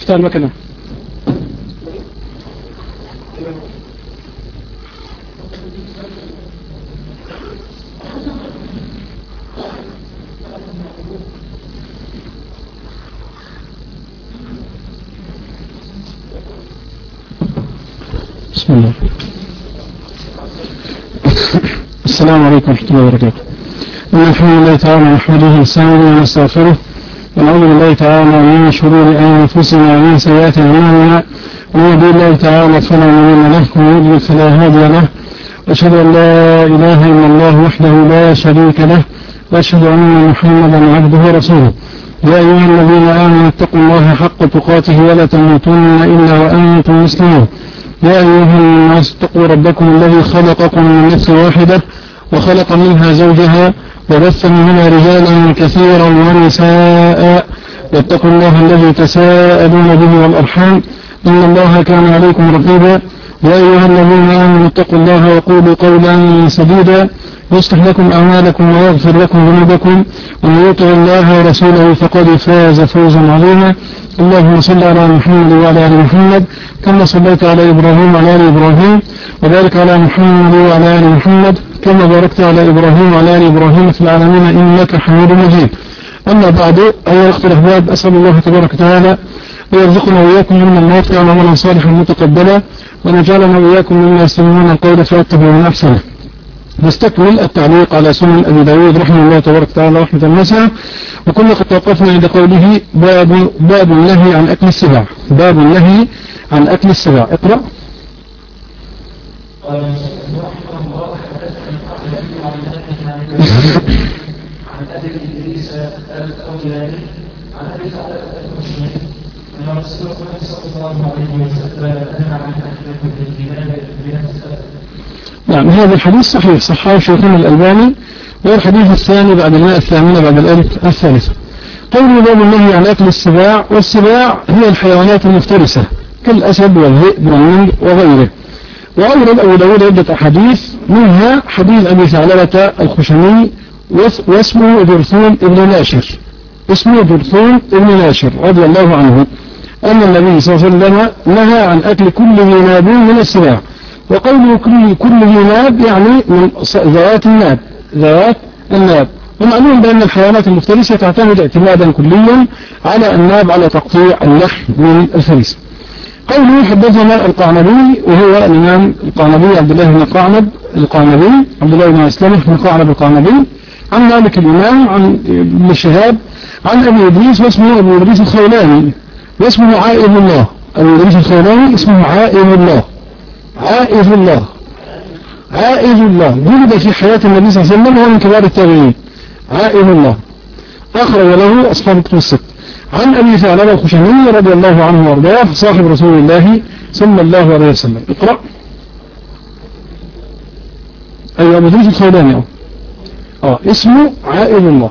افتح المكنة. بسم الله. السلام عليكم ورحمة الله وبركاته. إن الحمد لله تعالى نحمده ونستعينه ونستغفره ونعوذ بالله تعالى من شرور أنفسنا ومن سيئات أعمالنا، ومن يهده الله تعالى فلا مضل له ومن يضلل فلا هادي له، وأشهد أن لا إله إلا الله وحده لا شريك له، وأشهد أن محمدا عبده ورسوله. يا أيها الذين آمنوا اتقوا الله حق تقاته ولا تموتن إلا وأنتم مسلمون. يا أيها الناس اتقوا ربكم الذي خلقكم من نفس واحدة وخلق منها زوجها وبث منهما رجالا كثيرا ونساء، واتقوا الله الذي تساءلون به والأرحام إن الله كان عليكم رقيبا. يا أيها الذين آمنوا اتقوا الله وقولوا قولا سديدا يصلح لكم أعمالكم ويغفر لكم ذنوبكم، ومن يطع الله ورسوله فقد فاز فوزا عظيما. اللهم صل على محمد وعلى آل محمد كما صليت على إبراهيم وعلى آل إبراهيم، وبارك على محمد وعلى آل محمد كما باركت على إبراهيم وعلى آل إبراهيم في العالمين إنك حميد مجيد. أما بعد، أيها الأخوة الأحباب، أسأل الله تبارك وتعالى ويرزقنا وإياكم من النافع وعملا صالحا متقبلا، ونجعلنا وإياكم مما يستمعون القول فيتبعون أحسنه. نستكمل التعليق على سنن أبي داود رحمه الله تبارك وتعالى رحمة واسعة، وكنا قد توقفنا عند قوله باب النهي عن أكل السباع. باب النهي عن أكل السباع. اقرأ. عن أبي إدريس الأولاني عن أبي أن رسول الله صلى الله عليه وسلم نهى عن أكل الجناب. نعم، هذا الحديث صحيح، صححه شيخنا الألباني، وهو الحديث الثاني بعد المئة الثامنة بعد الألف الثالثة. قول باب النهي عن أكل السباع، والسباع هي الحيوانات المفترسة كالأسد والذئب والنمر وغيره. وأورد أبو داود عدة أحاديث، منها حديث أبي ثعلبة الخشني واسمه درثوم ابن ناشر، اسمه درثوم ابن ناشر رضي الله عنه، أن النبي صلى الله عليه وسلم نهى عن أكل كل ذي ناب من السباع. وقوله كل ذي ناب يعني من ذوات الناب، ذوات الناب. ومعلوم بأن الحيوانات المفترسة تعتمد اعتمادا كليا على الناب على تقطيع اللحم من الفريسة. قوله حدثنا القعنبي، وهو الإمام القعنبي عبد الله بن قعنب القعنبي، عبد الله بن مسلمة بن قعنب القعنبي، عن مالك الإمام، عن ابن شهاب، عن أبي إدريس، واسمه أبو إدريس الخولاني، واسمه عائذ الله. أبو إدريس الخولاني اسمه عائذ الله، عائذ الله، عائذ الله، ولد في حياة النبي صلى الله عليه وسلم وهو من كبار التابعين. عائذ الله أخرج له أصحاب الكتب الست. عن أبي ثعلبة الخشني رضي الله عنه وارضاه صاحب رسول الله صلى الله عليه وسلم. اقرأ. أيوة، أبو إدريس الخولاني اسمه عائذ الله.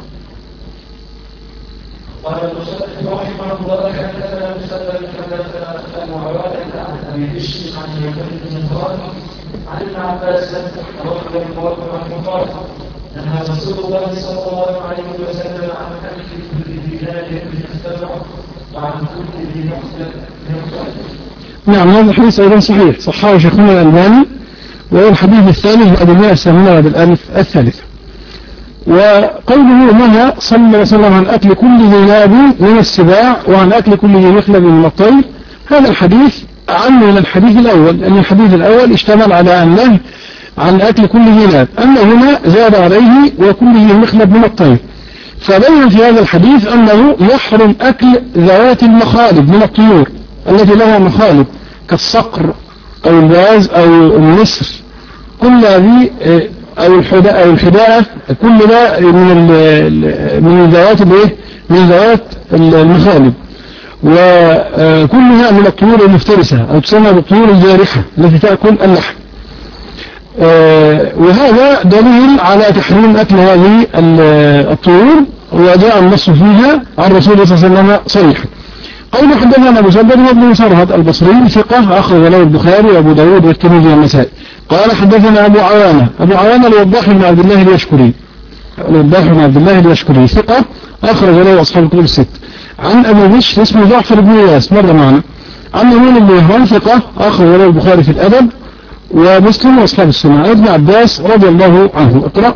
قال المصنف رحمه الله حدثنا مسدد حدثنا معاوية عن أبي بشر عن يزيد بن خالد عن ابن عباس رضي الله عنه قال نهى رسول الله صلى الله عليه وسلم عن أكل كل ذي ناب من السبع وعن كل ذي مختلف. نعم، هذا الحديث أيضا صحيح، صححه شيخنا الألباني، وهو الحديث الثاني بعد المئة الثامنة بعد الألف الثالثة. وقوله نهى صلى الله عليه وسلم عن أكل كل ذي ناب من السباع وعن أكل كل ذي مخلب من الطير، هذا الحديث أعم من الحديث الأول، لأن الحديث الأول اشتمل على النهي عن أكل كل ذي ناب، أما هنا زاد عليه وكل ذي مخلب من الطير. فبين في هذا الحديث أنه يحرم أكل ذوات المخالب من الطيور التي لها مخالب كالصقر أو الباز أو النسر، كل هذه أو الحداءة، كل ده من ذوات من ذوات المخالب، وكلها من الطيور المفترسة أو تسمى بالطيور الجارحة التي تأكل اللحم. وهذا دليل على تحريم أكل هذه الطيور، وجاء النص فيها عن رسول الله صلى الله عليه وسلم صريحا. قول حدثنا مسدد وابن مسرهد البصري ثقة أخرج له البخاري وأبو داود والترمذي والنسائي. قال حدثنا أبو عوانة الوضاح بن عبد الله اليشكري وضاح بن عبد الله اليشكري ثقة أخرج له أصحاب الكتب الست. عن أبي بشر اسمه جعفر بن إياس مر معنا. عن يمين بن مهران ثقة أخرج له البخاري في الأدب ومسلم وأصحاب السنة. عن ابن عباس رضي الله عنه. اقرأ.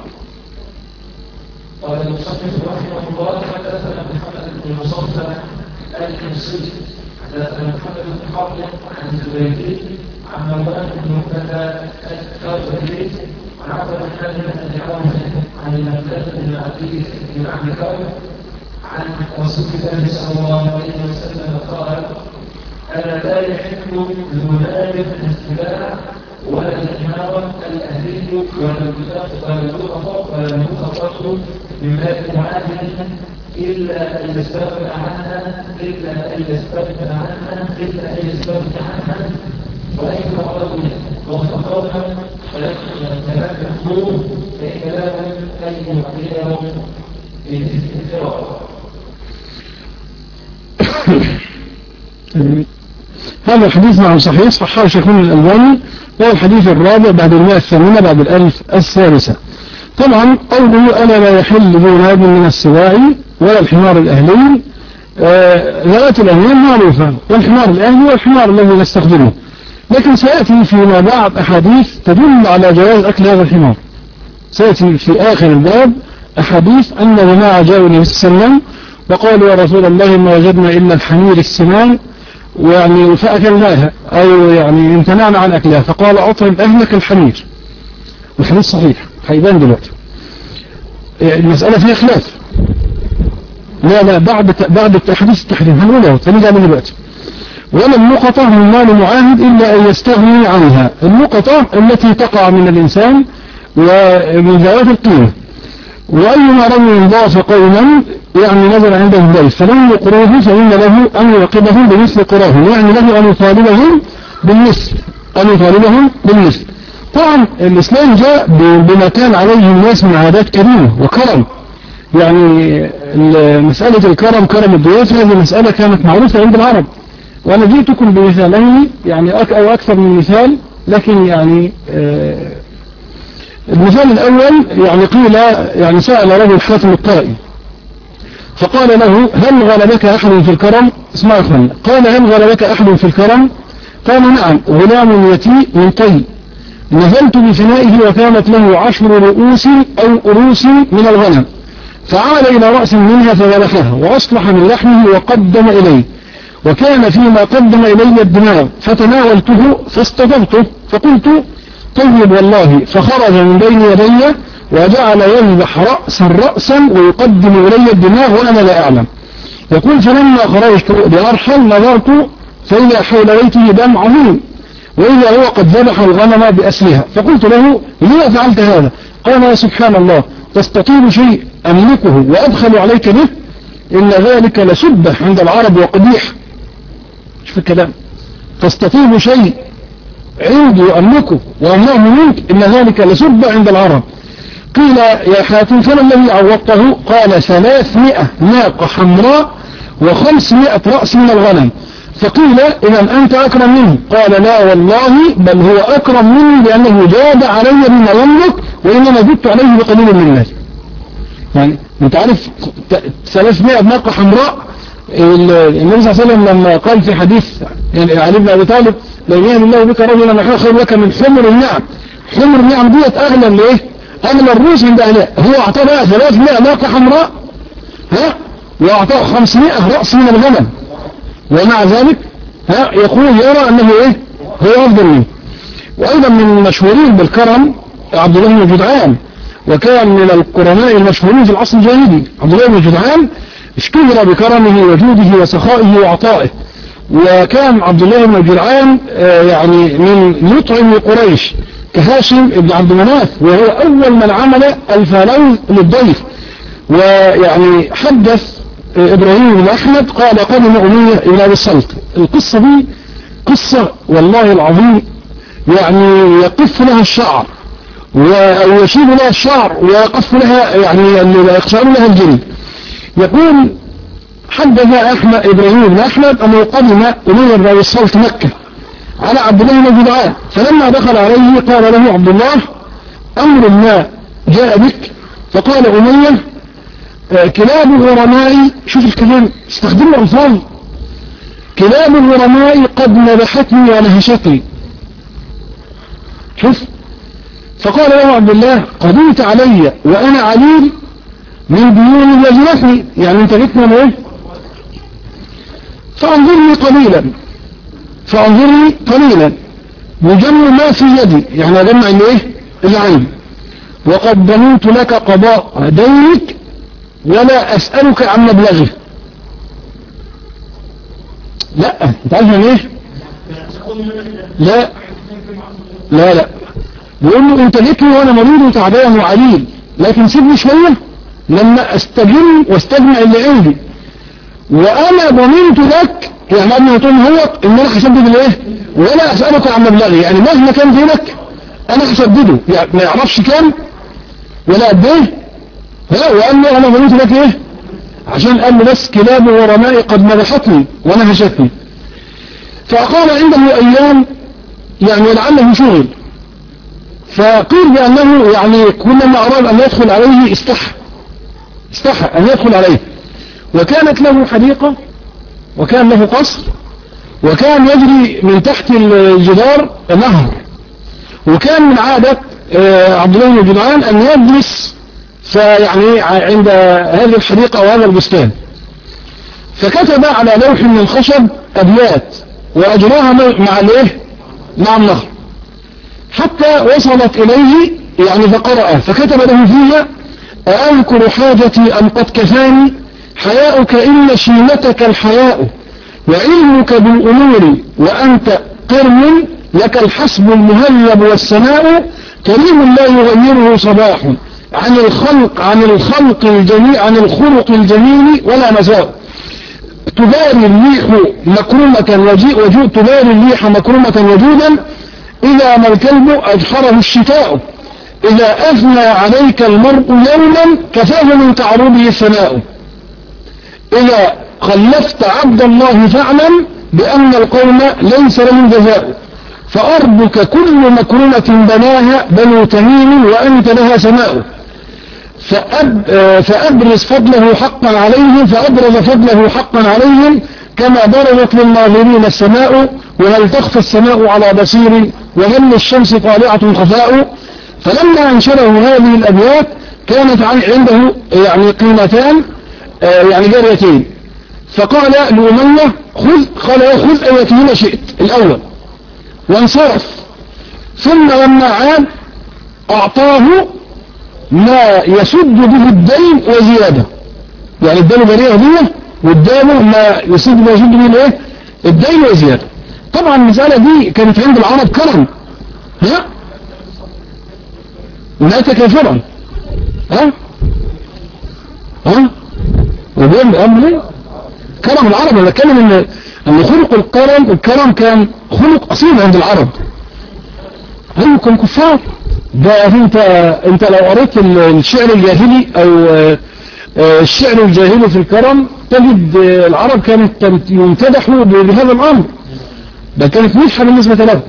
قال المصنف رحمه الله حدثنا محمد بن مصطفى الحمصي حدثنا محمد بن حرب عن الزبيدي عن مروان بن مهتدى الكربلي عن عبد الرحمن بن عوف عن المقداد بن عبيد بن عبد كرب عن رسول الله صلى الله عليه وسلم قال: أنا لا يحب المنام الاستباع ولا الحمار الأهلي ولا المتفق من ماء معادن إلا أن يستغفر عنها وإن أرادوا واختارها فلم يحضروا فإن لهم أن يعطيهم بالاستغفار. هذا الحديث معه صحيح صححه شيخنا الألباني وهو الحديث الرابع بعد 108 بعد 1003. طبعا قوله أنا لا يحل ذو من السباع ولا الحمار الأهلي ذات الأهلين معروفة، والحمار الأهلي والحمار الذي نستخدمه، لكن سيأتي فيما بعد أحاديث تدل على جواز أكل هذا الحمار. سيأتي في آخر الباب أحاديث أن جماعة جاءوا النبي صلى الله عليه وسلم وقالوا: يا رسول الله ما وجدنا إلا الحمير السمان ويعني فأكلناها أو يعني امتنعنا عن أكلها، فقال: أطعم أهلك الحمير. والحديث صحيح هيبان دلوقتي. المسألة فيها خلاف. لا بعد التحديث التحريم هنقوله تنجع من دلوقتي. ولا اللقطة من مال معاهد إلا أن يستغني عنها. اللقطة التي تقع من الإنسان ومن ذوات القيمة. وأيما رجل ضاف قوما يعني نزل عنده الضيف فلم يقروه فإن له أن يعقبهم بمثل قراهم، يعني له أن يطالبهم بالمثل. طبعا الإسلام جاء بما كان عليه الناس من عادات كريمة وكرم. يعني مسألة الكرم كرم الضيوف هذه مسألة كانت معروفة عند العرب، وأنا جئتكم بمثالين يعني أو أكثر من مثال، لكن يعني المثال الأول يعني قيل يعني سأل رجل حاتم الطائي فقال له: هل غلبك أحد في الكرم؟ اسمع يا أخوان. قال: هل غلبك أحد في الكرم؟ قال: نعم، غلام يتي من طي نزلت بفنائه وكانت له 10 رؤوس أو أروس من الغنم، فعال إلى رأس منها فذبحها وأصلح من لحمه وقدم إليه، وكان فيما قدم إلي الدماغ فتناولته فاستضبته فقلت: طيب والله، فخرج من بين يدي وجعل يذبح رأسا ويقدم إلي الدماغ وأنا لا أعلم. يقول: فلما خرجت لأرحل نظرت فإذا حول بيته دم عظيم وإذا هو قد ذبح الغنم بأسلها، فقلت له: ليه فعلت هذا؟ قال: يا سبحان الله، تستطيل شيء أملكه وأدخل عليك به؟ إن ذلك لسبة عند العرب وقبيح. شوف الكلام، تستطيل شيء عندي وأملكه وأمنعه منك، إن ذلك لسبة عند العرب. قيل: يا حاتم فما الذي عوضته؟ قال: 300 ناقة حمراء و500 رأس من الغنم. فقيل: إذا أنت أكرم منه؟ قال: لا والله، بل هو أكرم مني لأنه جاد علي مما يملك وإنما زدت عليه بقليل من المال. يعني أنت عارف 300 ناقة حمراء. النبي صلى الله عليه وسلم لما قال في حديث يعني علي بن أبي طالب: لو يهدي الله بك رجلا نحو خير لك من حمر النعم. حمر النعم ديت أغلى من إيه؟ أغلى الروس عند أهلها. هو أعطاه بقى 300 ناقة حمراء وأعطاه 500 رأس من الغنم، ومع ذلك يقول يرى أنه إيه؟ هو أفضل منه. وأيضا من المشهورين بالكرم عبد الله بن جدعان، وكان من القرناء المشهورين في العصر الجاهلي. عبد الله بن جدعان اشتهر بكرمه وجوده وسخائه وعطائه، وكان عبد الله بن جدعان يعني من مطعم قريش كهاشم بن عبد مناف، وهو أول من عمل الفلوز للضيف. ويعني حدث إبراهيم بن أحمد قال: قدم أمية إلى بالسلط. القصة دي قصة والله العظيم يعني يقف لها الشعر ويشيب لها الشعر ويقف لها يعني يقشعر لها الجلد. يقول: حدث إبراهيم بن أحمد أنه قدم أمية إلى بالسلط مكة على عبد الله بن جدعان، فلما دخل عليه قال له عبد الله: أمر ما جاء بك فقال أمية كلاب الغرماء، شوف الكلام استخدموا ألفاظ، كلاب الغرماء قد نبحتني ونهشتني. شوف، فقال له عبد الله قضيت علي وأنا عليل من ديون يجرحني، يعني انت جيت من ايه؟ فانظرني قليلا مجمع ما في يدي، يعني اجمع الايه؟ العين، وقد ضمنت لك قضاء دينك ولا اسألك عن مبلغه. لا انت عارف ايه؟ لا لا لا، بيقول له انت جيتني وانا مريض وتعبان وعليل، لكن سيبني شوية لما استجم واستجمع اللي عندي، وانا ضمنت لك، يعني قبل ما تقول هو ان انا هسدد الايه ولا اسالك عن مبلغي، يعني مهما كان دينك انا هسدده، يعني ما يعرفش كام ولا قد ايه، وقال له انا ضمنت لك ايه، عشان قال له بس كلاب ورماء قد مدحتني ونهشتني. فاقام عنده ايام، يعني لعله شغل، فقيل بانه يعني كلما اراد ان يدخل عليه استحى ان يدخل عليه، وكانت له حديقة وكان له قصر، وكان يجري من تحت الجدار نهر، وكان من عادة عبد الله بن جدعان أن يجلس فيعني عند هذه الحديقة وهذا البستان، فكتب على لوح من الخشب أبيات وأجراها مع النهر حتى وصلت إليه، يعني فقرأ، فكتب له فيها أذكر حاجتي أم قد كفاني حياؤك إن شيمتك الحياء وعلمك بالأمور وأنت قرن لك الحسب المهلب والسماء كريم لا يغيره صباح عن الخلق الجميل ولا مساء تباري الريح مكرمة تباري الريح مكرمة وجودا إذا ما الكلب أجحره الشتاء إذا أثنى عليك المرء يوما كفاه من تعرضه الثناء إذا خلفت عبد الله فاعلم بأن القوم ليس لهم جزاء فأرضك كل مكرمة بناها بنو تميم وأنت لها سماء فأبرز فضله حقا عليهم كما برزت للناظرين السماء وهل تخفى السماء على بصير وهل الشمس طالعة خفاء. فلما أنشره هذه الأبيات كانت عنده يعني قيمتان، يعني جاريتين، فقال لأمية خذ أيتهما شئت الأول وانصرف، ثم لما عاد أعطاه ما يسد به الدين وزيادة، يعني الدين بريئة دي والدين ما يسد به الدين وزيادة. طبعا المسألة دي كانت عند العرب كرم، ونأتى كافرا وبيقول أمر ايه كرم العرب. انا بتكلم ان خلق الكرم كان خلق اصيل عند العرب، هم كانوا كفار. ده انت لو قريت الشعر الجاهلي او الشعر الجاهلي في الكرم تجد العرب كانت يمتدحوا بهذا الامر، ده كانت مدحة بالنسبة له.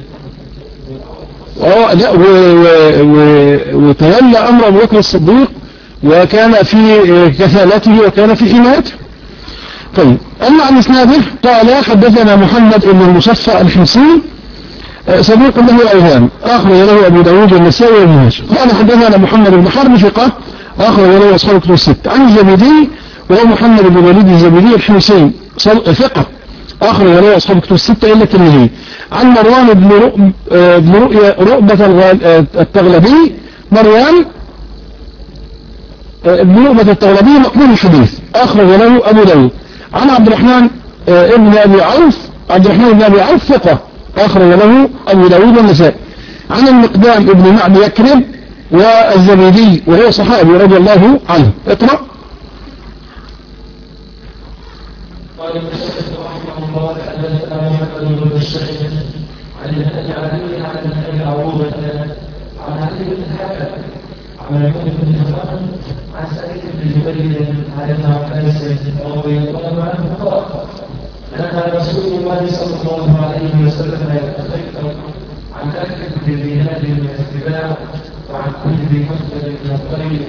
لا وتولى امر ابو بكر الصديق وكان في كفالته وكان في حمايته. طيب، أما عن إسناده قال حدثنا محمد بن المصفى الحمصي صديق له أوهام أخرج له أبو داود والنسائي وابن ماجه. قال حدثنا محمد بن حرب ثقة أخرج له أصحاب الكتب الستة. عن الزبيدي وهو محمد بن وليد الزبيدي الحمصي ثقة أخرج له أصحاب الكتب الستة إلا الترمذي. عن مروان بن رؤبة التغلبي، مروان ابن رؤبة التغلبي مقبول الحديث أخرج له أبو داود. عن عبد الرحمن بن أبي عوف ثقة أخرج له أبو داود والنسائي. عن المقدام ابن معد يكرب والزبيدي وهو صحابي رضي الله عنه. اقرأ. قال المشهد رحمه الله حدثنا محمد بن الشهيد عن علي عن ابي عروبه عن علي بن الحكم عن محمد بن هشام عن سعيد بن جبير عن ابن عباس رضي الله عنه قال نهى رسول الله صلى الله عليه وسلم يتخير عن اكل بالبناد من الاتباع وعن كل مسجد من الخير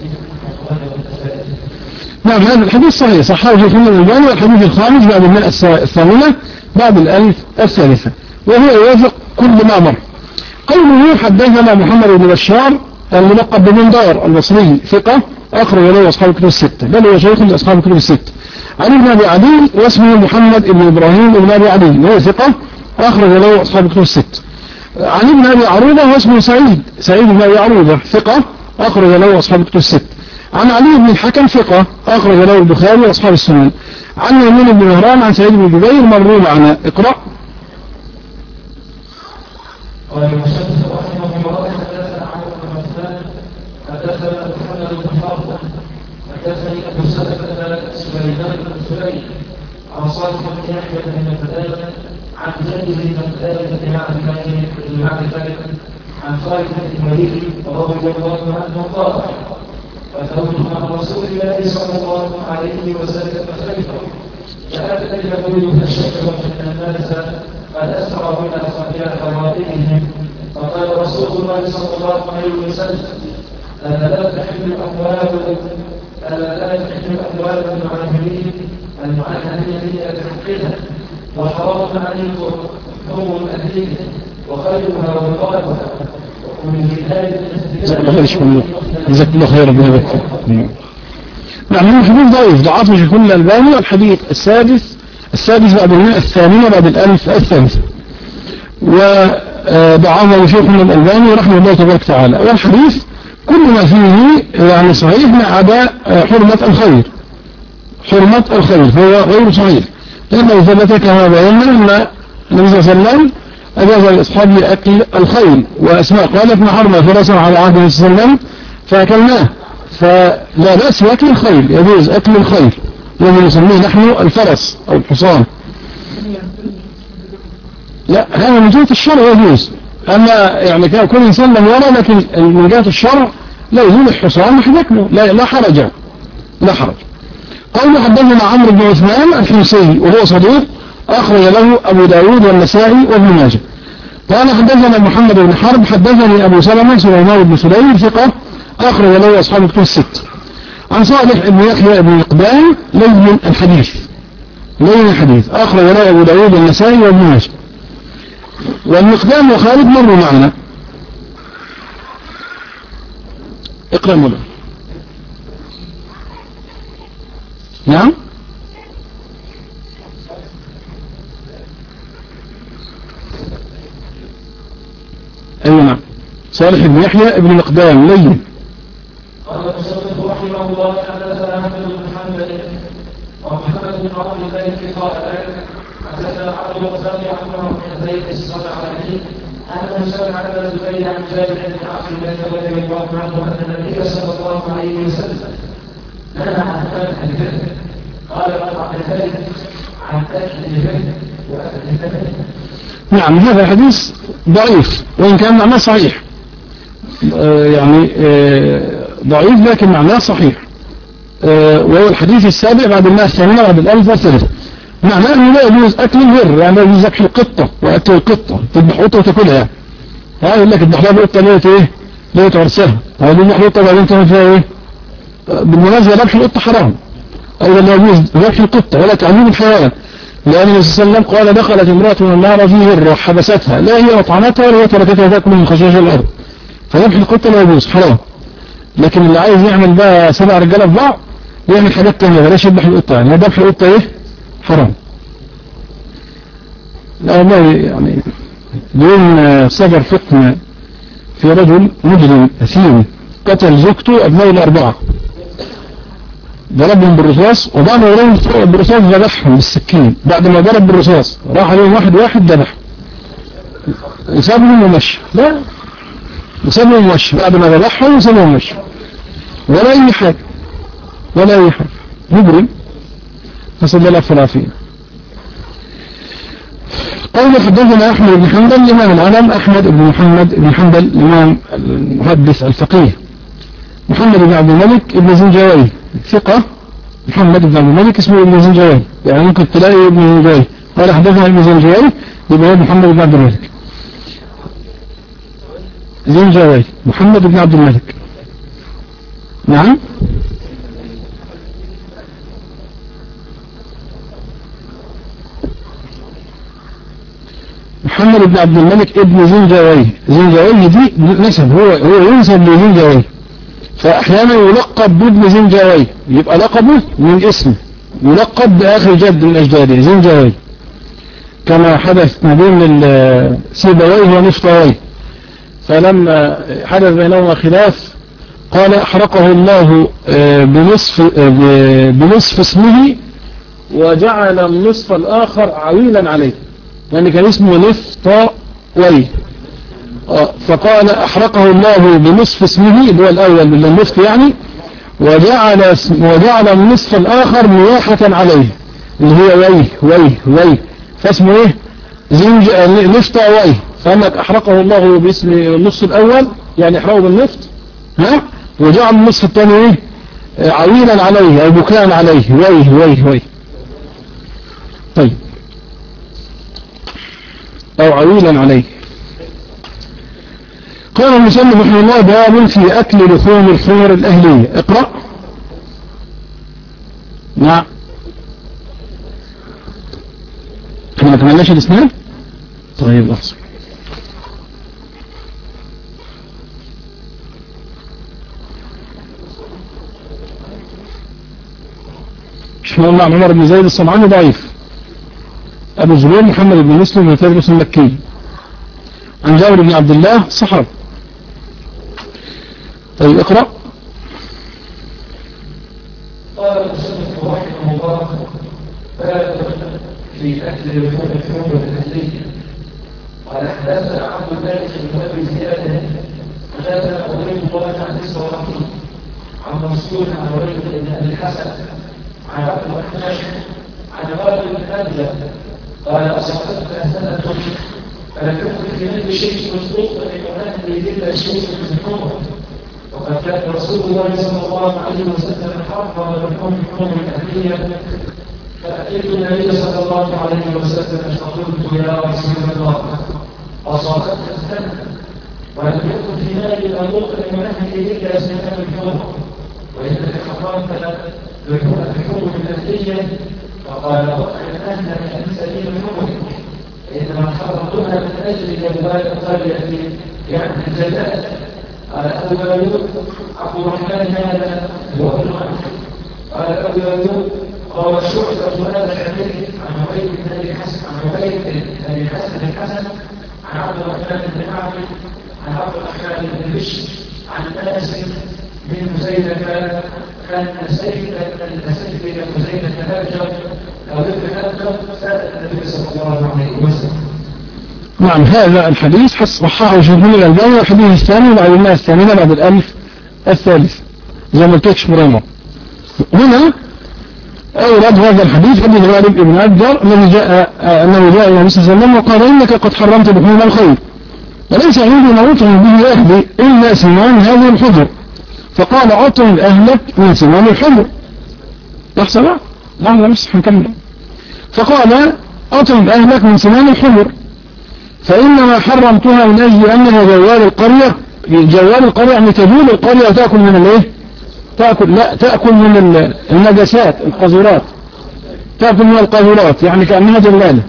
نعم هذا الحديث صحيح صححه في سنن الألباني. والحديث الخامس بعد المئة الثامنة بعد الألف الثالثة وهو يوافق كل ما مر. قوله حدثنا محمد بن بشار الملقب بن دار البصري ثقة أخرج له أصحاب الكتب الستة بل هو شيخ لأصحاب الكتب الستة. عن ابن أبي عدي واسمه محمد بن إبراهيم بن أبي عدي وهو ثقة أخرج له أصحاب الكتب الستة. عن ابن أبي عروبة واسمه سعيد بن أبي عروبة ثقة أخرج له أصحاب الكتب الستة. عن علي بن الحكم ثقة أخرج له البخاري وأصحاب السنن. عن يمين بن مهران عن سعيد بن جبير مروا معنا. اقرأ. قال المصنف رحمه الله حدثنا عمرو بن عثمان حدثنا محمد بن حرب حدثني ابو سلمة سليمان بن سليم عن صالح بن يحيى بن قتادة عن زيد بن قتادة بن معبد عن خالد بن الوليد رضي الله عنه قال فخرجت مع رسول الله صلى الله عليه وسلم خيفا فأتى اليهود فشكوا من الناس قد أسرى بنا خواتمهم فقال رسول الله صلى الله عليه وسلم ألا لا تحل أموال المعاهدين بحقها وحرام عليكم حرم أهلها وخيرها وطالبها ومن ذلك جزاك الله خيرا بهذا. نعم هو حديث ضعيف ضعفه شيخ الألباني. الحديث السادس بعد المئة الثامنة بعد الألف الثالثة وضعفه شيخ الألباني رحمه الله تبارك وتعالى. والحديث كل ما فيه يعني صحيح ما عدا حرمة الخير فهو غير صحيح لأنه ثبت كما بينا أن النبي صلى الله عليه وسلم أجاز لأصحابه أكل الخيل وأسماء قالت ما حرم فرسا على عهد النبي صلى الله عليه وسلم فأكلناه فلا بأس بأكل الخيل يجوز أكل الخيل الذي نسميه نحن الفرس أو الحصان. لا هذا من جهة الشرع يجوز أما يعني كل إنسان له ولا لكن من جهة الشرع لا يجوز الحصان نحن نأكله لا حرج. قال حدثنا عمرو بن عثمان الحمصي وهو صديق أخرج له أبو داود والنسائي وابن ماجه. قال حدثنا محمد بن حرب حدثني أبو سلمة سليمان بن سليم ثقة أخرج له أصحاب الكتب الستة. عن صالح بن يحيى بن مقدام لين الحديث أخرج له أبو داود والنسائي وابن ماجه. والمقدام وخالد مروا معنا. اقرأ مولا. نعم أيوة نعم صالح بن يحيى بن مقدام لين. قال المصنف رحمه الله حدثنا احمد بن محمد ومحمد بن عبد الله قال حدثنا عبد الرزاق عن بن زيد الصنعاني انه سمع ابا الزبير عن جابر بن عبد الله رضي الله عنه ان النبي صلى الله عليه وسلم نهى عن اكل الفهم قال عن ذلك عن اكل الفهم واكل الفهم. نعم هذا الحديث ضعيف وإن كان معناه صحيح يعني ضعيف لكن معناه صحيح وهو الحديث السابع بعد المئة الثامنة بعد الألف والثالثة. معناه أنه لا يجوز أكل الهر يعني لا يجوز ذبح القطة وأكل القطة تذبح قطة وتاكلها يعني يقول لك تذبح لها القطة ليه تورثها هذه تذبح القطة بعدين تعمل فيها إيه. بالمناسبة ذبح القطة حرام أيضا لا يجوز ذبح القطة ولا تعليم الحيوان لأن النبي صلى الله عليه وسلم قال دخلت امرأة من النار في هر وحبستها لا هي وطعمتها ولا هي تركتها تأكل من خشاش الأرض فذبح القطة لا يجوز حرام. لكن اللي عايز يعمل بقى 7 رجالة في بعض يعمل حاجات تانية بلاش يذبح القطة يعني ذبح القطة إيه حرام. لا والله يعني اليوم صدر حكم في رجل مجرم أثيم قتل زوجته أبنائه 4 ضربهم بالرصاص وبعد ما ضربهم بالرصاص ذبحهم بالسكين بعد ما ضرب بالرصاص راح عليهم واحد ذبح وسابهم ومشي بعد ما ذبحهم وسابهم ومشي ولا أي حاجة مجرم فصل الله في العافية. قول حدثنا أحمد بن حنبل الإمام العلم أحمد بن محمد بن حنبل الإمام المحدث الفقيه. محمد بن عبد الملك بن زنجوي ثقة. محمد بن عبد الملك اسمه ابن زنجوي يعني ممكن تلاقي ابن زنجوي قال حدثنا ابن زنجوي يبقى محمد بن عبد الملك. زنجوي محمد بن عبد الملك. نعم محمد بن عبد الملك ابن زنجوي. زنجوي دي نسب، هو ينسب لزنجوي، فأحيانا يلقب بابن زنجوي، يبقى لقبه من اسمه، يلقب بآخر جد من أجداده زنجوي، كما حدث ما بين سيبويه ونفطويه، فلما حدث بينهما خلاف قال أحرقه الله بنصف اسمه وجعل النصف الآخر عويلا عليه، يعني كان اسمه نفطويه، فقال أحرقه الله بنصف اسمه اللي هو الأول من النفط يعني، وجعل النصف الآخر نياحة عليه اللي هي ويه فاسمه ايه نفطويه، فأنك أحرقه الله باسم النصف الأول يعني احرقه بالنفط، وجعل النصف الثاني ايه عويلا عليه أو بكاء عليه ويه طيب أو عويلا عليه. قال المصنف رحمه الله باب في أكل لحوم الحمر الأهلية. اقرأ. نعم احنا ما كملناش الاسناد. طيب احسن. شو الله عن عمر بن زيد الصنعاني ضعيف. أبو زبير محمد بن مسلم بن تدرس المكي عن جابر بن عبد الله صحابي. طيب اقرأ. قال المصنف رحمه الله باب في أكل لحوم الحمر الأهلية. قال حدثنا عبد الملك بن أبي زياد حدثنا عبيد الله عن إسرائيل عن مسعود عن وليد بن أبي الحسن عن عبد الرحمن عن غالب بن أبي قال أصابتك سنة فلم يكن في منه شيء مسلوق من أهل إلا شيء من الحمر، وقد كان رسول الله صلى الله عليه وسلم حرم لحوم الحمر الأهلية، فأتيت النبي صلى الله عليه وسلم فقلت يا رسول الله أصابتك سنة ولم يكن في مالي الأمور من أهل إلا سنة الحمر، وإنك حرمت لحوم الحمر الأهلية، فقال وأن أهل من سبيل الحمر إنما حرمتها من أجل جلال القرية يعني الجلال. قال أبو داود عبد الرحمن هذا هو ابن قال أبو داود قال شعبة هذا الحديث عن عبيد بن أبي حسن الحسن عن عبد الرحمن بن عامر عن عبد الرحمن بن بشر عن أنس بن مزينة كان سيد بن مزينة هاجر أو ابن هاجر سأل النبي صلى الله عليه وسلم. نعم هذا الحديث صححه شيخ الألباني، والحديث الثاني بعد الماء الثانية بعد الألف الثالث زي ما قلت مريم. هنا أورد هذا الحديث حديث غالب ابن أبدر الذي جاء أنه جاء إلى النبي صلى الله عليه وسلم وقال إنك قد حرمت لحوم الخيل وليس عندي ما أطعم به أهلي إلا سمان هذه الحجر، فقال أطعم أهلك من سمان الحجر. لحظة بقى لحظة بس هنكمل. فقال أطعم أهلك من سمان الحجر فإنما حرمتها من أجل أنها جوال القرية. جوال القرية يعني تجول القرية وتأكل من الايه؟ تأكل من النجسات القذورات، تأكل من القذورات يعني كأنها جلالة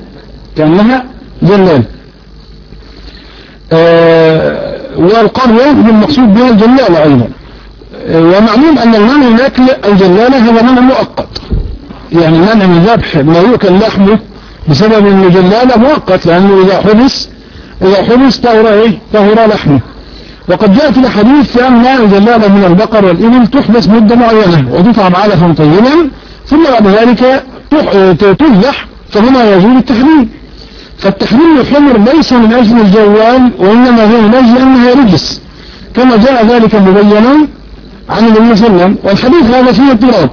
والقرية المقصود بها الجلالة أيضا. ومعلوم أن المنع من أكل الجلالة هذا منع مؤقت، يعني منع من ذبح ما يؤكل لحمه بسبب أن الجلالة مؤقت، لأنه إذا حبس طهر لحمه. وقد جاءت الحديث في أن الجلالة من البقر والإبل تحبس مدة معينة وتطعم علفا طيبا ثم بعد ذلك تذبح، فهنا يزول التحريم. فالتحريم الحمر ليس من أجل الجوال وإنما هو من أجل أنها رجس، كما جاء ذلك مبينا عن النبي صلى الله عليه وسلم. والحديث هذا فيه اضطراب،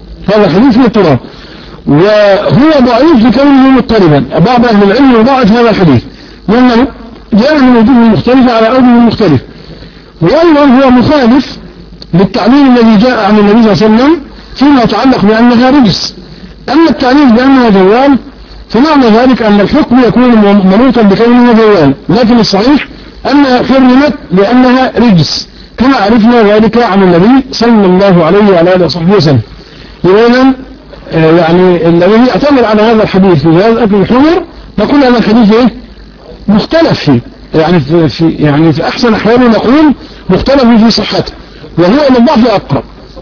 وهو ضعيف لكونه مضطربا. بعض أهل العلم يضاعف هذا الحديث لأنه جاء من وجوه مختلفة على أوجه مختلف، وأيضا هو مخالف للتعليل الذي جاء عن النبي صلى الله عليه وسلم فيما يتعلق بأنها رجس. أما التعليل بأنها جوال فمعنى ذلك أن الحكم يكون منوطا بكونه جوال، لكن الصحيح أنها حرمت لأنها رجس، كما عرفنا ذلك عن النبي صلى الله عليه وعلى آله وصحبه وسلم. إذن يعني الذي اعتمد على هذا الحديث في هذا أكل الحمر، نقول أن الحديث إيه؟ مختلف فيه، يعني في أحسن أحواله نقول مختلف في صحته، وهو أن الضعف أقرب.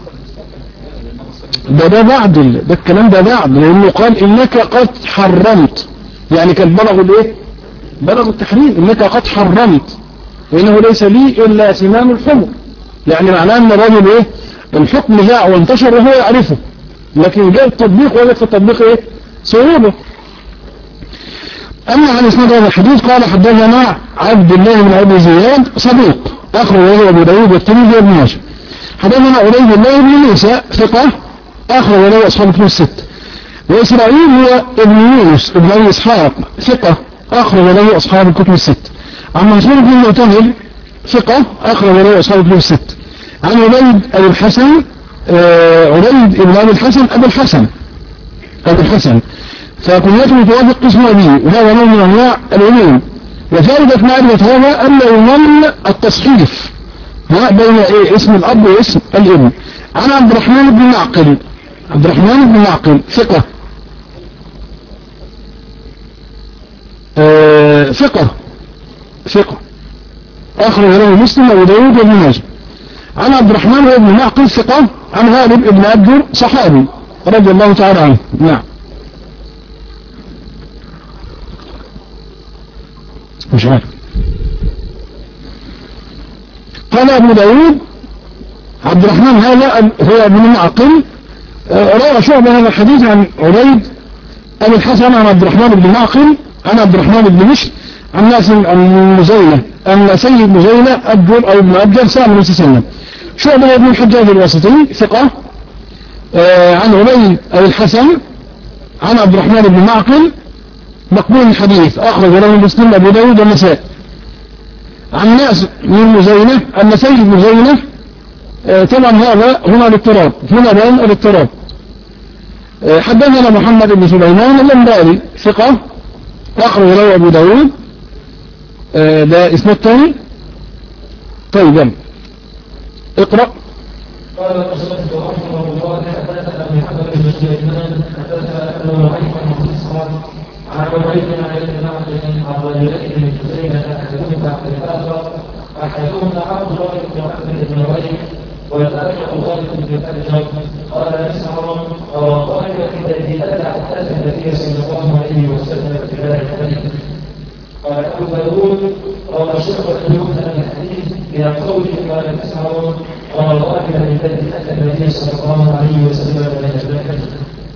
ده بعد ده الكلام ده بعد، لأنه قال إنك قد حرمت، يعني كان بلغ التحريم، إنك قد حرمت وإنه ليس لي إلا سنان الحمر، يعني معناه أن الرجل إيه؟ الحكم جاء وانتشر وهو يعرفه، لكن جاء التطبيق وجد في التطبيق إيه؟ صعوبة. أما عن إسناد هذا الحديث قال حدثنا عبد الله بن أبي زياد صدوق أخرج له أبو داود والترمذي وابن ماجه. حدثنا عبيد الله بن موسى ثقة أخرج له أصحاب الكتب الستة. وإسرائيل هو ابن يونس ابن أبي إسحاق ثقة أخرج له أصحاب الكتب الستة. عن منصور بن المعتمر ثقة أخرج له أصحاب الكتب الستة. عن عبيد أبي الحسن عبيد ابن أبي الحسن أبي الحسن فكنيته توافق قسم أبيه، وهذا نوع من أنواع العلوم. وفائدة معرفة هذا أن يظن التصحيف بين اسم الأب واسم الابن. عن عبد الرحمن بن معقل ثقة ثقة أخرج له مسلم وأبو داود وابن ماجه. عن عبد الرحمن بن معقل ثقة عن غالب ابن أبدر صحابي رضي الله تعالى عنه. نعم. مش عارف. قال أبو داود عبد الرحمن هذا هو ابن معقل، روى شعبة هذا الحديث عن عبيد أبي الحسن عن عبد الرحمن بن معقل عن عبد الرحمن بن بشر عن ناس المزينة أن سيد مزينة أبدر أو ابن أبدر سام النبي صلى الله عليه وسلم. شعبة بن الحجاج الواسطي ثقة عن عبيد أبي الحسن عن عبد الرحمن بن معقل مقبول الحديث أخرج له مسلم أبو داود والنسائي. عن ناس من مزينة أن سيد مزينة طبعا هذا هنا الاضطراب، هنا بين الاضطراب. حدثنا محمد بن سليمان اللمباري ثقة أخرج له أبو داود. ده اسمه الثاني. طيب يلا اقرأ. قال رسول الله رحمه الله حدثنا محمد بن سليمان حدثنا أنه رحمه الله عن عبيد بن عبد عن رجلين من حسين أحدهما عن الآخر أحدهما عبد الله بن محمد بن رجل والآخر ضابط بن الأجر قال مسعر وطائفة الذي أتى حدث النبي صلى الله عليه وسلم في هذا الحديث. قال أبو داود روى شعبة يؤمن الحديث إلى قوله قال مسعر وطائفة الذي أتى النبي صلى الله عليه وسلم في هذا الحديث.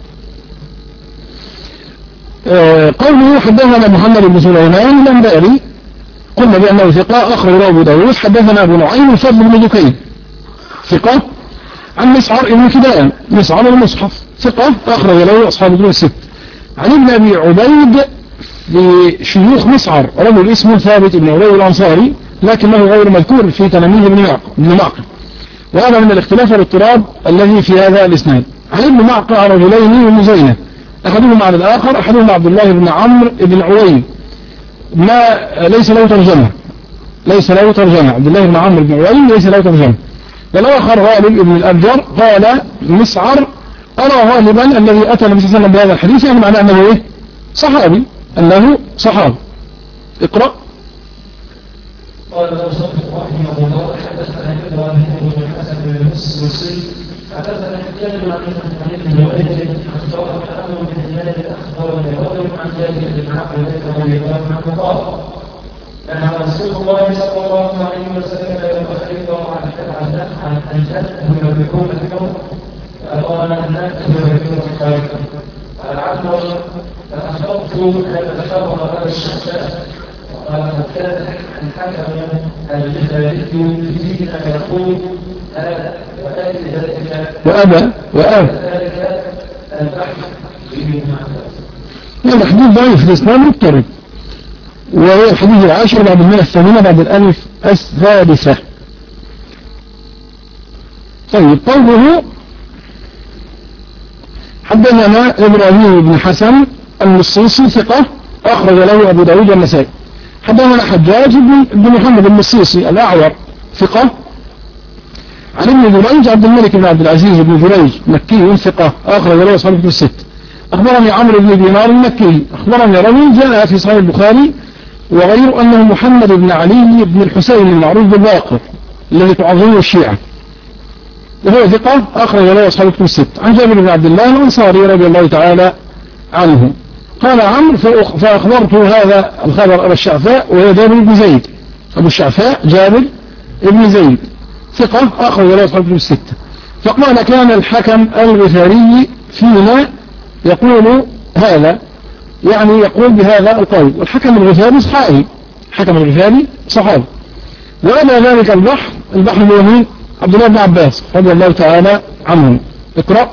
قوله حدثنا محمد بن سليمان اللمباري قلنا بأنه ثقة أخرج له أبو داود. حدثنا أبو نعيم الفضل بن دكين ثقة عن مسعر بن كداء مسعر المصحف ثقة أخرج له أصحاب الكتب الستة. عن ابن أبي عبيد لشيوخ مسعر رجل اسمه ثابت بن عبيد الأنصاري لكنه غير مذكور في تلاميذ ابن معقل، وهذا من الاختلاف والاضطراب الذي في هذا الاسناد. عن ابن معقل رجلين من مزينة أحدهما على الآخر أحدهما عبد الله بن عمرو بن عويل ليس له ترجمة عبد الله بن عمرو بن عويل ليس له ترجمة. والآخر غالب ابن الأبجر قال مسعر أرى غالبا الذي أتى النبي صلى الله عليه وسلم بهذا الحديث يعني معناه أنه إيه؟ صحابي اقرأ. قال رحمه الله حدثنا إبراهيم بن الحسن بن مسلم حدثنا حجاج عن ابن وائل أخبرنا أمر بن هلال أخبرنا رجل عن جابر بن عبد الله رضي الله عنه قال نهى رسول الله صلى الله عليه وسلم يوم خيبر عن أن تأكل بكم اليوم فقال أن نأكل بكم خيبر. قال عمر فأخبرت هذا الخبر على الشهداء وقال قد كان الحكم الجهالي فينا يقول وأبى هذا حديث ضعيف الإسلام مضطرب، وهو الحديث العاشر بعد المئة الثامنة بعد الألف الثالثة. طيب قوله حدثنا إبراهيم بن حسن المصيصي ثقة أخرج له أبو داود والنسائي. حدثنا حجاج بن محمد المصيصي الأعور ثقة. عن ابن جريج عبد الملك بن عبد العزيز بن جريج مكي ثقة أخرج له أصحاب الكتب الستة. أخبرني عمرو بن دينار المكي أخبرني رجل جاء في صحيح البخاري وغير أنه محمد بن علي بن الحسين المعروف بالباقر الذي تعظمه الشيعة، وهو ثقة أخرج له أصحاب الكتب الستة. عن جابر بن عبد الله الأنصاري رضي الله تعالى عنه قال عمرو فأخبرت هذا الخبر أبا الشعفاء وهو جابر بن زيد. أبو الشعفاء جابر بن زيد ثقة أخرج له أصحاب الكتب الستة. فقال كان الحكم الغفاري فينا يقول هذا، يعني يقول بهذا القول، والحكم الغفاري صحابي، الحكم الغفاري صحابي. وأبى ذلك البحر اليمين عبد الله بن عباس رضي الله تعالى عنه. اقرأ.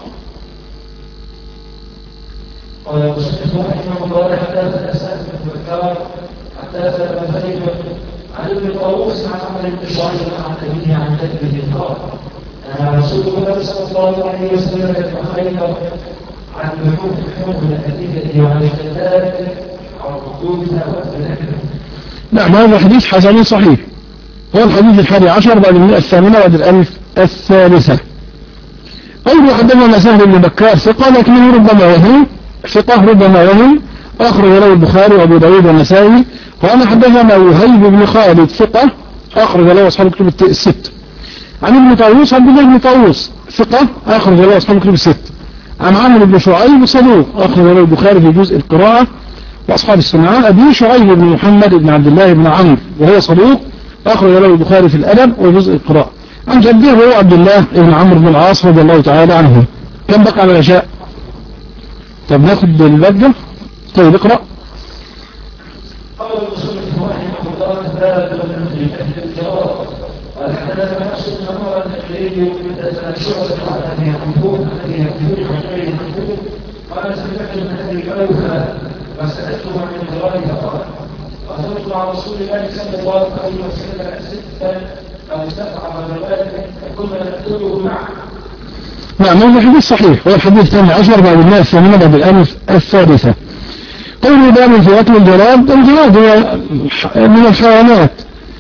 قال المصنف رحمه الله حدثنا سعد بن بكار حدثنا فريد عن ابن طاووس عن عمرو بن شعيب عن أبيه عن جده قال أن رسول الله صلى الله عليه وسلم خير عن لحوم الأدلة وعن الشتات عن ركوبها والأكل. نعم هذا حديث حسن صحيح. هو الحديث 11 بعد 108 بعد 1003. قوله حدثنا سهل بن بكار ثقة لكنه ربما وهم ثقة ربما وهم أخرج له البخاري وأبو داود والنسائي. وأنا حدثنا وهيب بن خالد ثقة أخرج له أصحاب الكتب الستة. عن ابن طاووس عبد الله بن طاووس ثقة أخرج له أصحاب الكتب الستة. عن عمرو بن شعيب صدوق أخرج له البخاري في جزء القراءة وأصحاب السنة. عن أبي شعيب بن محمد بن عبد الله بن عمرو وهو صدوق أخرج له البخاري في الأدب وجزء القراءة. عن جده وهو عبد الله بن عمرو بن العاص رضي الله تعالى عنه. كم بقى على العشاء؟ طب ناخد البدة. طيب اقرأ. قال المصنف رحمه الله باب في أهل الجواب. قال حدثنا نفس بن عمر التحريري حدثنا شعبة عن أبي يعقوب عن أبي يعقوب عن أبي يعقوب قال سمعت من أبي جوفة وسألته عن جوابها قال أخذت مع رسول الله صلى الله عليه وسلم 6 أو 7 غزوات كنا نقتله معه. نعم هذا حديث صحيح. هو الحديث 12 بعد 108 بعد 1003. قوله باب في أكل الجراد. الجراد هو من الحيوانات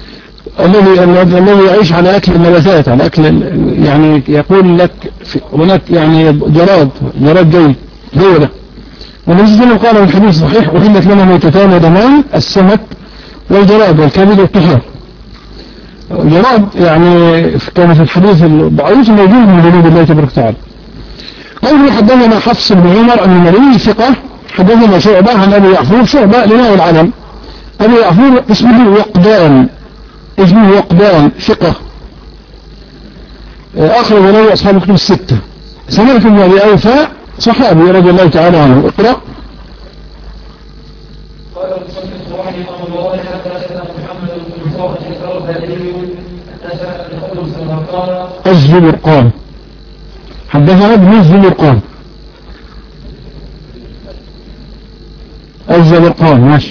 الذي يعيش على أكل النباتات، على أكل، يعني يقول لك هناك يعني جراد جيد هو ده. والنبي صلى الله عليه وسلم قال في الحديث صحيح أحلت لنا ميتتان ودمان السمك والجراد والكبد والطحال. الجراد يعني كان في الحديث الضعيف موجود من جنوب الله تبارك وتعالى. قوله حدثنا حفص بن عمر عن النبي ثقة. حدثنا شعبة عن أبي يعقوب. شعبة لناء العلم. أبي يعقوب اسمه وقدان ثقة أخرج له أصحاب الكتب الستة. سمعت من أبي أوفى صحابي رضي الله تعالى عنه. اقرأ. قال المصنف رحمه الله حدثنا محمد بن فاضل الكربلي حدثنا ابن الزبرقان الزبرقان حدثنا ابن الزبرقان ماشي.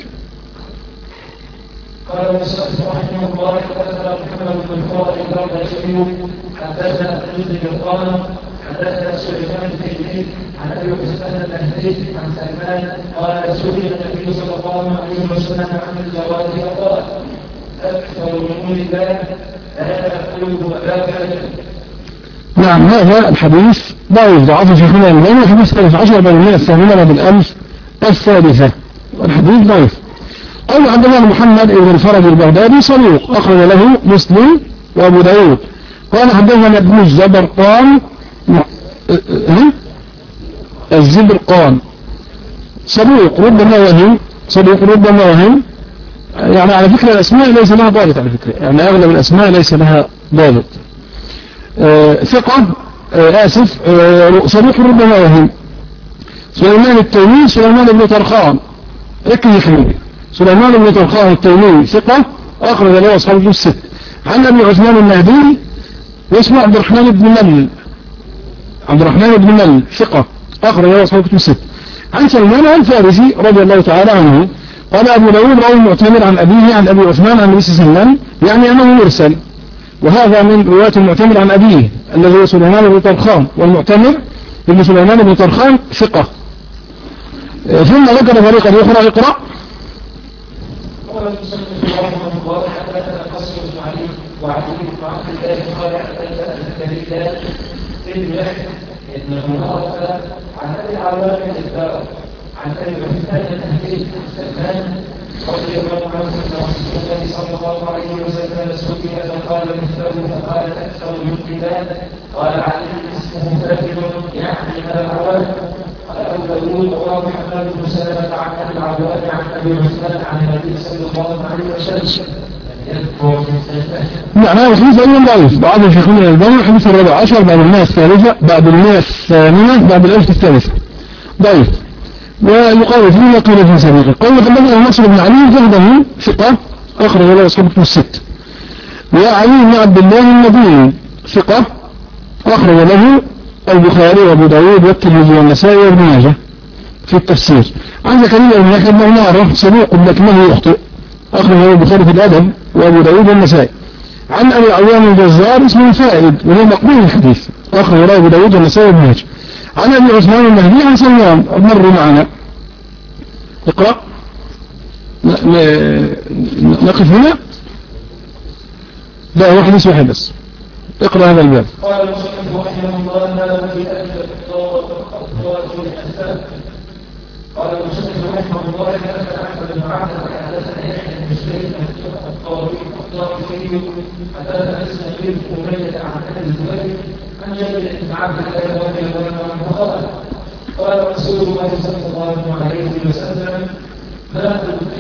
قال المصنف رحمه الله حدثنا محمد بن فاضل الكربلي حدثنا ابن الزبرقان حدثنا سليمان بن يزيد عن ابي حسين النهدي عن سلمان قال سئل النبي صلى الله عليه وسلم عن الجواد فقال اكثر من الله لا يقلب ولا حاجه. نعم هذا الحديث ضعف شيخنا الإمام. الحديث 13 بعد 108 بعد 1003. والحديث ضعيف. قال عندنا محمد بن الفرج البغدادي صدوق أخرج له مسلم وأبو داود. قال حدثنا ابن الزبرقان الزبرقان صدوق ربما وهم يعني على فكرة الأسماء ليس لها ضابط، على فكرة يعني أغلب الأسماء ليس لها ضابط. ثقة صدوق ربما وهم. سليمان التيمي سليمان بن طرخان سليمان بن طرخان التيمي ثقة أخرج له أصحاب الكتب الستة. عن أبي عثمان النهدي واسمه عبد الرحمن بن مل ثقة أخرج له أصحاب الكتب الستة. عن سلمان الفارسي رضي الله تعالى عنه قال أبو داود رواه المعتمر عن أبيه عن أبي عثمان عن النبي صلى الله عليه وسلم يعني أنه مرسل، وهذا من رواية المعتمر عن أبيه الذي هو سليمان بن طرخان، والمعتمر ابن سليمان بن طرخان ثقة. ثم ذكر طريقة أخرى. اقرأ. قال المسلم رحمه الله حدثنا قصر بن علي وعلي بن عبد الله قال حدثنا ابن يحيى ابن المبارك عن ابي عوام الباء عن ابي عثمان النهدي سلمان رضي الله عنه ان رسول الله صلى الله عليه وسلم سئل فقال مثله فقال اكثر من كتاب قال عليه اسمه ثابت يعني ابا عوام. قال ابو داود رواه محمد بن سلمه عن ابي عوام عن ابي عثمان عن النبي صلى الله عليه وسلم. نعم هذا الحديث أيضا ضعيف ضعف شيخنا الألباني الحديث الرابع عشر بعد المئة الثالثة بعد المئة الثامنة بعد الألف الثالثة ضعيف. ويقال فيه ما قيل في سابقه. قال حدثنا نصر بن علي جهده ثقة أخرج له أصحاب الكتب الست. وعلي بن عبد الله النبي ثقة أخرج له البخاري وأبو داود والترمذي والنسائي وابن ماجه في التفسير. عن زكريا بن يحيى بن ناره صدوق لكنه يخطئ أخرج له البخاري في الأدب وأبو داود والنسائي. عن أبي عوام الجزار اسمه فائد وهو مقبول الحديث أخرج له أبو داود والنسائي وابن ماجه. عن أبي عثمان النهدي عن سلمان مر معنا. اقرأ نقف هنا. لا هو حديث واحد بس. اقرأ هذا الباب. قال المصنف رحمه الله هذا في قال المصنف رحمه الله حدثنا احمد بن عبد حدثنا يحيى بن سعيد الطائفي حدثنا اسماعيل بن اميه عن ابي الزبير عن جابر بن عبد الله رضي الله عنه قال قال رسول الله صلى الله عليه وسلم ما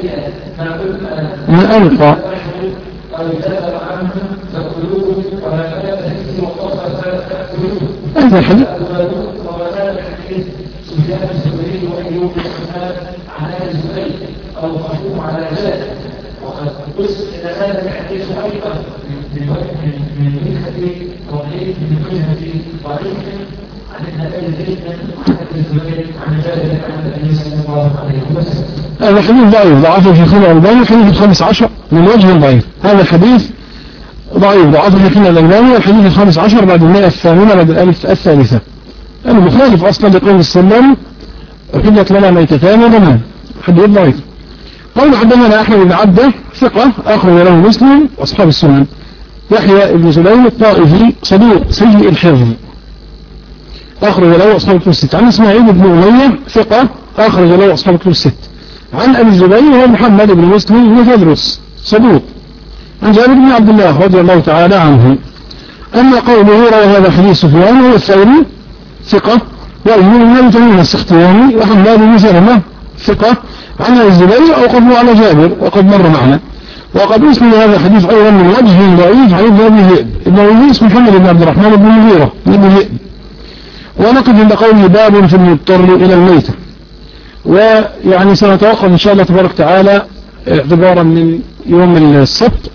ألقى قال كذب عنه فقلوب وما كان فيه وقف فأكلوه. هذا الحديث وما كان فيه سفيان الزبيري وأيوب الحماد عن أبي الزبير أو مفهوم على ذلك. وقد قلت إن هذا الحديث أيضا من وجهة ضعيف من وجهة ضعيف عن أبي الزبير عن أبي الزبير عن جابر عن النبي صلى الله عليه وسلم. هذا الحديث ضعيف ضعفه شيخنا الألباني الحديث الخامس عشر من وجه ضعيف. هذا الحديث ضعيف ضعفه شيخنا الألباني الحديث الخامس عشر بعد المئة الثامنة بعد الألف الثالثة. أنا مخالف أصلا لقول السلام حدث لنا ميتتان ودمان حديث ضعيف. قال حدثنا أحمد بن عبده ثقة أخرج له مسلم وأصحاب السنن. يحيى بن سليم الطائفي صدوق سيء الحفظ أخرج له أصحاب الكتب الست. عن إسماعيل بن أمية ثقة أخرج له أصحاب الكتب الست. عن أبي الزبير هو محمد بن مسلم بن تدرس صدوق. عن جابر بن عبد الله رضي الله تعالى عنه أما قوله روى هذا الحديث سفيان هو الثوري ثقة وأيوب بن تميم السختياني وحماد بن سلمة ثقة. عن أبي الزبير أوقفوا على جابر وقد مر معنا. وقد أسند هذا الحديث أيضا من وجه ضعيف عن ابن أبي ذئب. ابن أبي ذئب اسمه محمد بن عبد الرحمن بن المغيرة بن أبي ذئب. ونقف عند قوله باب في المضطر إلى الميتة. ويعني سنتوقف إن شاء الله تبارك تعالى اعتبارا من يوم السبت.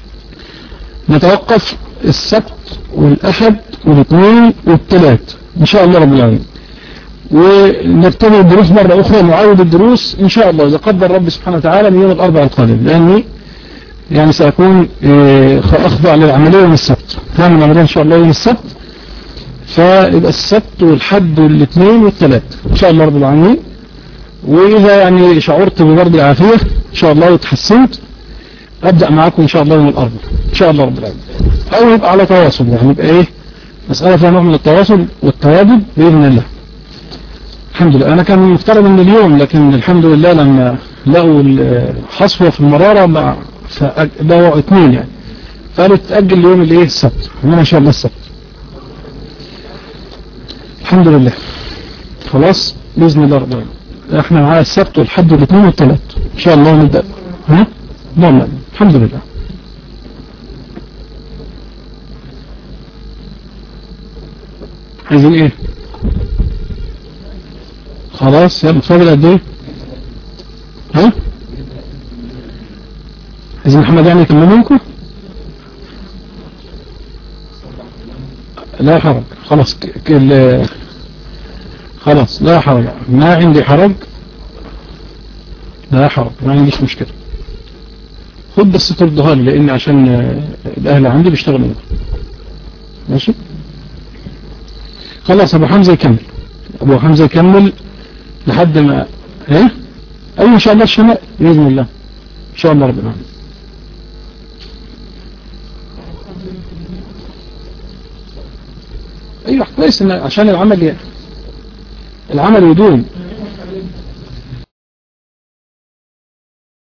نتوقف السبت والأحد والاثنين والثلاث إن شاء الله رب العالمين. ونبتدئ الدروس مرة أخرى نعاود الدروس إن شاء الله إذا قدر رب سبحانه وتعالى من يوم الأربعاء القادم لأني يعني سأكون أخضع للعملية يوم السبت. هعمل العملية إن شاء الله يوم السبت. فيبقى السبت والحد والاثنين والثلاث إن شاء الله رب العالمين. وإذا يعني شعرت ببرد العافية إن شاء الله وتحسنت أبدأ معكم إن شاء الله يوم الأربعاء إن شاء الله رب العالمين. أو يبقى على تواصل يعني يبقى إيه مسألة فيها نوع من التواصل والتواجد بإذن الله. الحمد لله. أنا كان مفترض من اليوم لكن الحمد لله لما لقوا الحصوة في المرارة فبقوا اثنين يعني فقالوا تأجل اليوم الإيه السبت. إن شاء الله السبت الحمد لله. خلاص بإذن الله رب العالمين. احنا معانا السبت والحد والاثنين والثلاث ان شاء الله نبدأ. ها نعم الحمد لله. عايزين ايه خلاص يلا فاضل قد ايه ها عايزين محمد يعني يكمل لكم لا حرج خلاص خلاص لا حرج ما عندي حرج لا حرج ما عنديش مشكلة. خد بس تردها لي لان عشان الاهل عندي بيشتغلوا ماشي. خلاص ابو حمزة يكمل لحد ما ايه اي ان شاء الله الشمال باذن الله إن شاء الله رب العالمين. أيوة كويس، إن عشان العمل يدوم.